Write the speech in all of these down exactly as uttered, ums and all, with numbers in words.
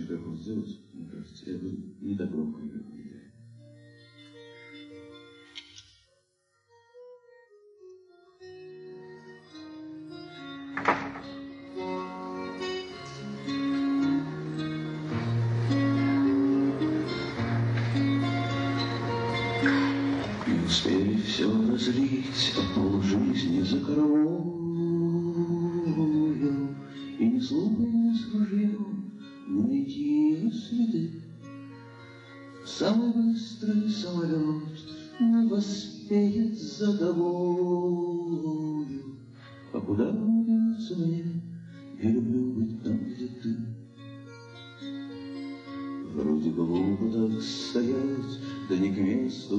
знаю, как его сделать. Мне кажется, я бы не так громко ее видел. Не успели все разлить, а полжизни за коровою, и ни слугой, ни с ружьем не найти следы. Самый быстрый самолет не поспеет за тобою. А куда деваться мне? Я люблю быть там, где ты. Вроде глупо так стоять, да не к месту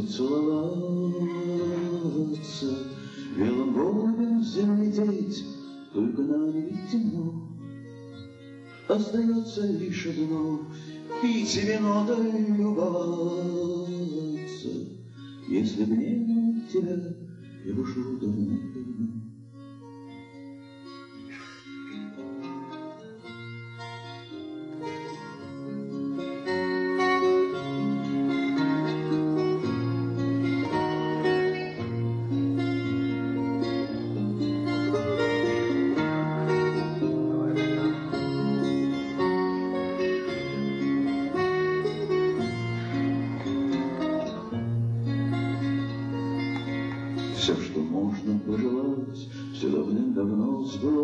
целоваться, белым голубем взлететь, только на небе темно. Остается лишь одно — пить вино да любоваться. Если б не было тебя, я бы ушел давно-давно. Все, что можно пожелать, все давным-давно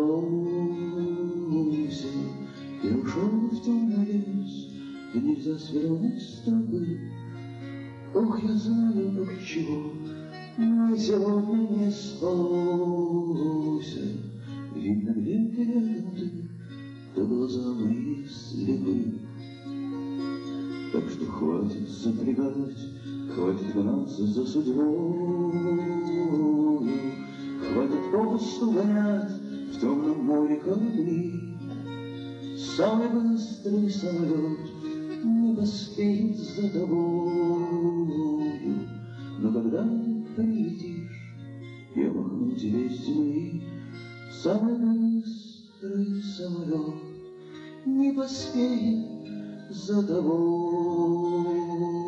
сбылось. Я ушел в темный лес, где нельзя свернуть стопы. Ох, я знаю, от чего мне сегодня не спалось. Видно, где-то рядом ты, да глаза мои слепы. Так что хватит запрягать, хватит гнаться за судьбою, хватит попусту гонять в темном море корабли. Самый быстрый самолет не поспеет за тобою, но когда ты прилетишь, я махну тебе с земли. Самый быстрый самолет не поспеет за тобою,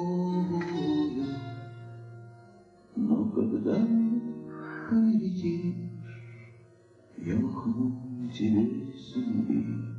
но когда прилетишь, я махну тебе с земли.